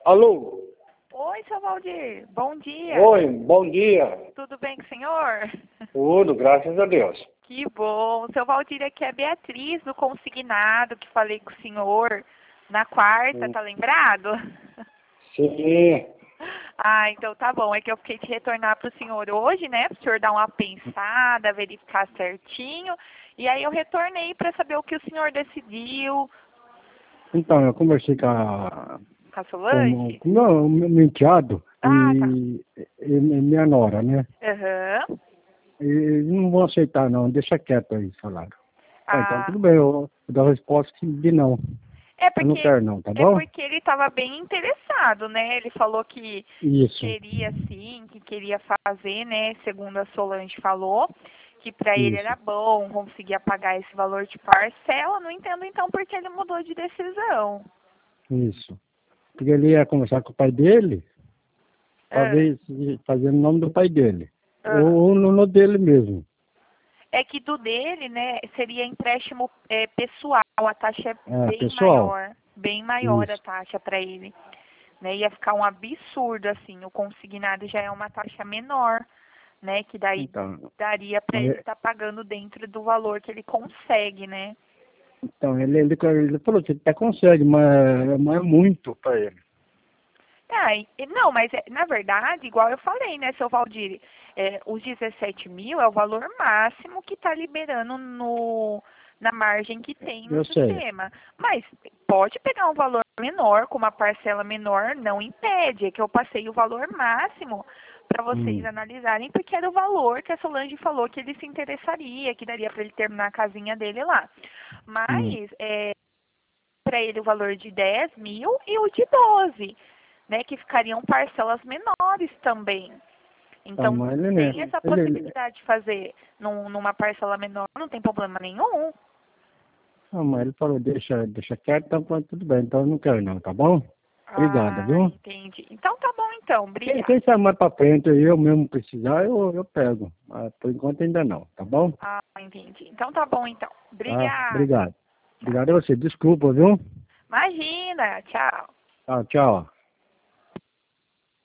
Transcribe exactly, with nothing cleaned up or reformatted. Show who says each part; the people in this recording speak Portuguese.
Speaker 1: Alô?
Speaker 2: Oi, seu Valdir. Bom dia.
Speaker 1: Oi, bom dia.
Speaker 2: Tudo bem com o senhor?
Speaker 1: Tudo, graças a Deus.
Speaker 2: Que bom. Seu Valdir, aqui é a Beatriz, do consignado, que falei com o senhor na quarta,
Speaker 1: Sim.
Speaker 2: tá lembrado?
Speaker 1: Sim.
Speaker 2: Ah, então tá bom. É que eu fiquei de retornar pro senhor hoje, né? Pro senhor dar uma pensada, verificar certinho. E aí eu retornei para saber o que o senhor decidiu.
Speaker 1: Então, eu conversei com a...
Speaker 2: Com a
Speaker 1: com,
Speaker 2: Solange?
Speaker 1: com meu, meu enteado
Speaker 2: Ah, tá.
Speaker 1: e, e minha nora, né?
Speaker 2: Aham.
Speaker 1: E eles não vão aceitar, não. Deixa quieto aí, falaram. Ah, então
Speaker 2: Ah,
Speaker 1: tudo bem, eu, eu dou a resposta que de não.
Speaker 2: é
Speaker 1: Eu não
Speaker 2: porque
Speaker 1: quero não, tá
Speaker 2: é
Speaker 1: bom?
Speaker 2: porque ele estava bem interessado, né? Ele falou que, que
Speaker 1: Isso,
Speaker 2: queria sim, que queria fazer, né? Segundo a Solange falou, que para ele
Speaker 1: isso,
Speaker 2: era bom, conseguia pagar esse valor de parcela. Não entendo então porque ele mudou de decisão.
Speaker 1: isso. Porque ele ia conversar com o pai dele, para
Speaker 2: Ah,
Speaker 1: ver se fazer no nome do pai dele.
Speaker 2: ah.
Speaker 1: Ou no nome dele mesmo.
Speaker 2: É que do dele, né, seria empréstimo é, pessoal, a taxa é
Speaker 1: É,
Speaker 2: bem
Speaker 1: pessoal,
Speaker 2: maior, bem maior a
Speaker 1: isso.
Speaker 2: taxa para ele. Né? Ia ficar um absurdo, assim, o consignado já é uma taxa menor, né? Que daí
Speaker 1: Então,
Speaker 2: daria para
Speaker 1: mas,
Speaker 2: ele estar pagando dentro do valor que ele consegue, né?
Speaker 1: então ele, ele, ele falou que até consegue, mas, mas é muito para ele.
Speaker 2: Ah, e- não, mas é- na verdade, igual eu falei, né, seu Valdir, é, os dezessete mil é o valor máximo que está liberando no, na margem que tem no
Speaker 1: Eu sei.
Speaker 2: sistema. Mas pode pegar um valor menor, com uma parcela menor, não impede. É que eu passei o valor máximo para vocês
Speaker 1: Hum,
Speaker 2: analisarem, porque era o valor que a Solange falou que ele se interessaria, que daria para ele terminar a casinha dele lá.
Speaker 1: hum.
Speaker 2: Mas, é, para ele o valor de dez mil e o de doze, né, que ficariam parcelas menores também.
Speaker 1: Tá,
Speaker 2: Então,
Speaker 1: mas ele, né?
Speaker 2: tem essa
Speaker 1: Ele, ele,
Speaker 2: possibilidade de fazer num, numa parcela menor, não tem problema nenhum.
Speaker 1: não, mas ele falou, deixa, deixa quieto, então pronto, tudo bem, então eu não quero não, tá bom? Obrigado,
Speaker 2: Ah,
Speaker 1: viu?
Speaker 2: entendi. Então tá bom então,
Speaker 1: Quem,
Speaker 2: obrigada.
Speaker 1: quem sabe mais pra frente, eu mesmo precisar, eu, eu pego. Mas por enquanto ainda não, tá bom?
Speaker 2: Ah, entendi. Então tá bom então.
Speaker 1: Tá,
Speaker 2: Obrigada.
Speaker 1: obrigado.
Speaker 2: Tchau.
Speaker 1: Obrigado a você, desculpa, viu?
Speaker 2: Imagina, tchau.
Speaker 1: Tchau, tchau.